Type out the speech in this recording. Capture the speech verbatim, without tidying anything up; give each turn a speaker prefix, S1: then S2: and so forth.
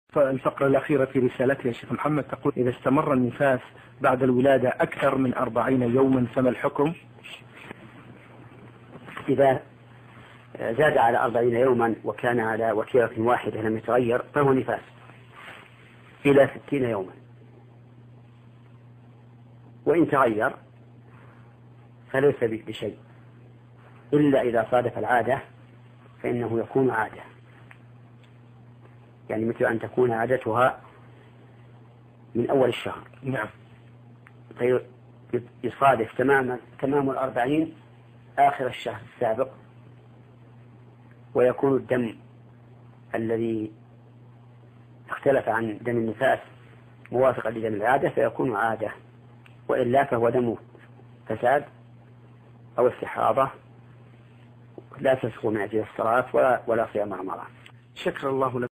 S1: الفقرة الأخيرة في رسالتها يا شيخ محمد تقول: إذا استمر النفاس بعد الولادة أكثر من أربعين يوما فما الحكم؟
S2: إذا زاد على أربعين يوما وكان على وتيرة واحدة لم يتغير فهو نفاس إلى ستين يوما، وإن تغير فليس بشيء إلا إذا صادف العادة فإنه يكون عادة، يعني مثل أن تكون عادتها من أول الشهر.
S1: نعم.
S2: فيصادف تمام تمام الأربعين آخر الشهر السابق، ويكون الدم الذي اختلف عن دم النفاس موافقا لدم العادة فيكون عادة، وإلا فهو دم فساد أو استحاضة لا تسقط من أجل الصلاة ولا, ولا صيام رمضان.
S1: شكر الله لك.